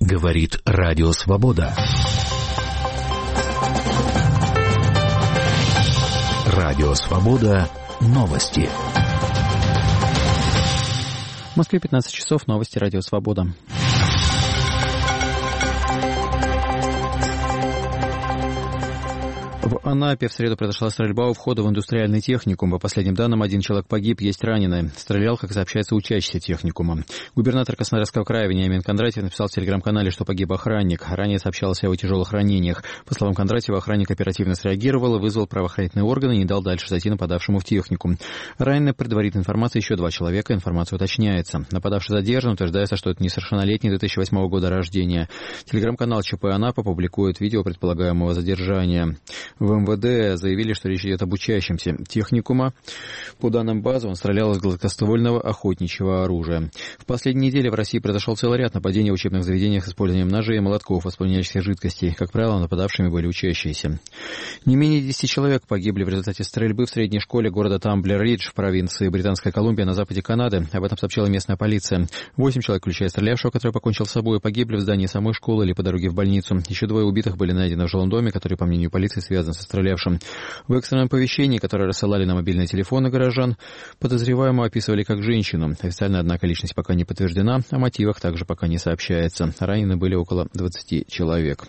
Говорит Радио Свобода. Радио Свобода. Новости. В Москве 15 часов. Новости Радио Свобода. В Анапе в среду произошла стрельба у входа в индустриальный техникум. По последним данным, 1 человек погиб, есть раненые. Стрелял, как сообщается, учащийся техникума. Губернатор Краснодарского края Вениамин Кондратьев написал в телеграм-канале, что погиб охранник. Ранее сообщалось о его тяжелых ранениях. По словам Кондратьева, охранник оперативно среагировал и вызвал правоохранительные органы и не дал дальше зайти нападавшему в техникум. Ранены, предварительной информацией, еще 2 человека. Информация уточняется. Нападавший задержан. Утверждается, что это несовершеннолетний 2008 года рождения. Телеграм-канал ЧП Анапа публикует видео предполагаемого задержания. В МВД заявили, что речь идет об учащемся техникума. По данным базы, он стрелял из гладкоствольного охотничьего оружия. В последние недели в России произошел целый ряд нападений в учебных заведениях с использованием ножей и молотков, воспламеняющихся жидкостей. Как правило, нападавшими были учащиеся. Не менее 10 человек погибли в результате стрельбы в средней школе города Тамблер-Ридж в провинции Британская Колумбия на западе Канады. Об этом сообщила местная полиция. 8 человек, включая стрелявшего, который покончил с собой, погибли в здании самой школы или по дороге в больницу. Еще 2 убитых были найдены в жилом доме, который, по мнению полиции, связан со стрелявшим. В экстренном оповещении, которое рассылали на мобильные телефоны горожан, подозреваемого описывали как женщину. Официально, однако, личность пока не подтверждена, о мотивах также пока не сообщается. Ранены были около 20 человек.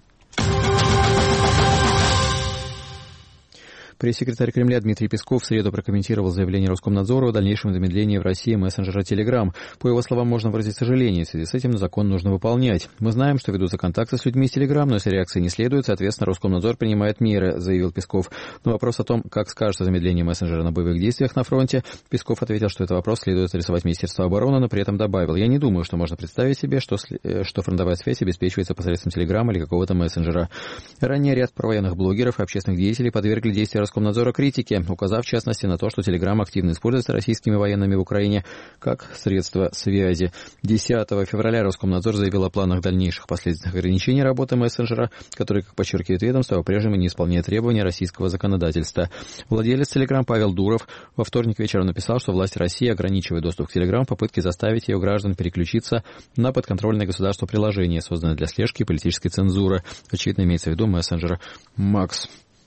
Пресс-секретарь Кремля Дмитрий Песков в среду прокомментировал заявление Роскомнадзора о дальнейшем замедлении в России мессенджера Telegram. По его словам, можно выразить сожаление. В связи с этим закон нужно выполнять. Мы знаем, что ведутся контакты с людьми из Telegram, но если реакции не следует, соответственно, Роскомнадзор принимает меры, заявил Песков. На вопрос о том, как скажется замедление мессенджера на боевых действиях на фронте, Песков ответил, что этот вопрос следует адресовать Министерству обороны, но при этом добавил: «Я не думаю, что можно представить себе, что фронтовая связь обеспечивается посредством Telegram или какого-то мессенджера». Ранее ряд провоенных блогеров и общественных деятелей подвергли действия Роскомнадзора критики, указав в частности на то, что Telegram активно используется российскими военными в Украине как средство связи. 10 февраля Роскомнадзор заявил о планах дальнейших последственных ограничений работы мессенджера, который, как подчеркивает ведомство, по-прежнему не исполняет требования российского законодательства. Владелец Telegram Павел Дуров во вторник вечером написал, что власти России ограничивают доступ к Telegram в попытке заставить ее граждан переключиться на подконтрольное государству приложение, созданное для слежки и политической цензуры. Очевидно, имеется в виду мессенджер Макс.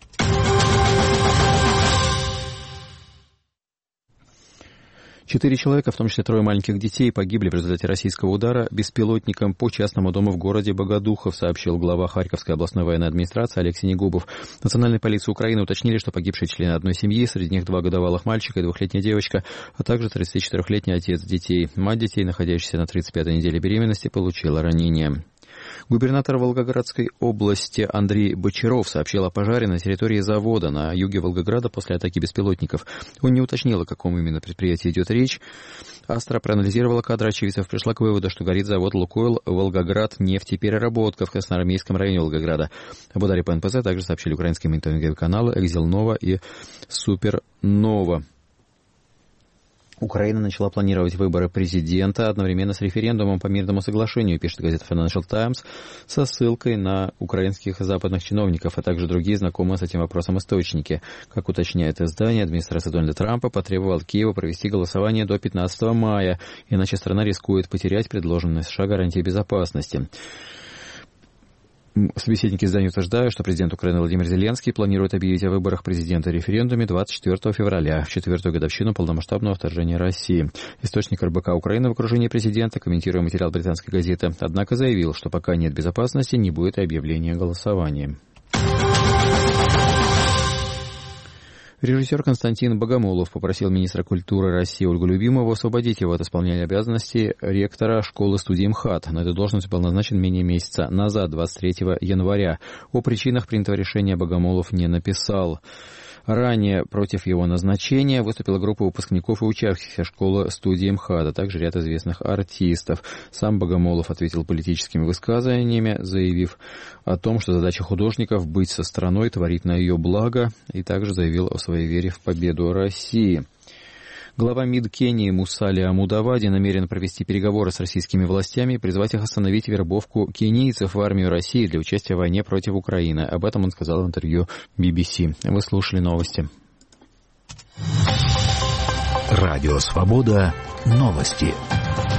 4 человека, в том числе 3 маленьких детей, погибли в результате российского удара беспилотником по частному дому в городе Богодухов, сообщил глава Харьковской областной военной администрации Алексей Негубов. В Национальной полиции Украины уточнили, что погибшие члены одной семьи, среди них 2 годовалых мальчика и 2-летняя девочка, а также 34-летний отец детей. Мать детей, находящаяся на 35-й неделе беременности, получила ранение. Губернатор Волгоградской области Андрей Бочаров сообщил о пожаре на территории завода на юге Волгограда после атаки беспилотников. Он не уточнил, о каком именно предприятии идет речь. Астра проанализировала кадры очевидцев, пришла к выводу, что горит завод «Лукойл» Волгоград нефтепереработка в Красноармейском районе Волгограда. Об ударе по НПЗ также сообщили украинские мониторинговые каналы «Экзелнова» и «Супернова». Украина начала планировать выборы президента одновременно с референдумом по мирному соглашению, пишет газета Financial Times, со ссылкой на украинских западных чиновников, а также другие знакомые с этим вопросом источники. Как уточняет издание, администрация Дональда Трампа потребовала от Киева провести голосование до 15 мая, иначе страна рискует потерять предложенные США гарантии безопасности. Собеседники издания утверждают, что президент Украины Владимир Зеленский планирует объявить о выборах президента и референдуме 24 февраля, в 4-ю годовщину полномасштабного вторжения России. Источник РБК Украины в окружении президента, комментируя материал британской газеты, однако заявил, что пока нет безопасности, не будет и объявления о голосовании. Режиссер Константин Богомолов попросил министра культуры России Ольгу Любимову освободить его от исполнения обязанностей ректора школы-студии МХАТ. На эту должность был назначен менее месяца назад, 23 января. О причинах принятого решения Богомолов не написал. Ранее против его назначения выступила группа выпускников и учащихся школы-студии МХАТ, а также ряд известных артистов. Сам Богомолов ответил политическими высказываниями, заявив о том, что задача художников — быть со страной, творить на ее благо, и также заявил о своей вере в победу России. Глава МИД Кении Мусалия Мудавади намерен провести переговоры с российскими властями и призвать их остановить вербовку кенийцев в армию России для участия в войне против Украины. Об этом он сказал в интервью BBC. Вы слушали новости. Радио Свобода. Новости.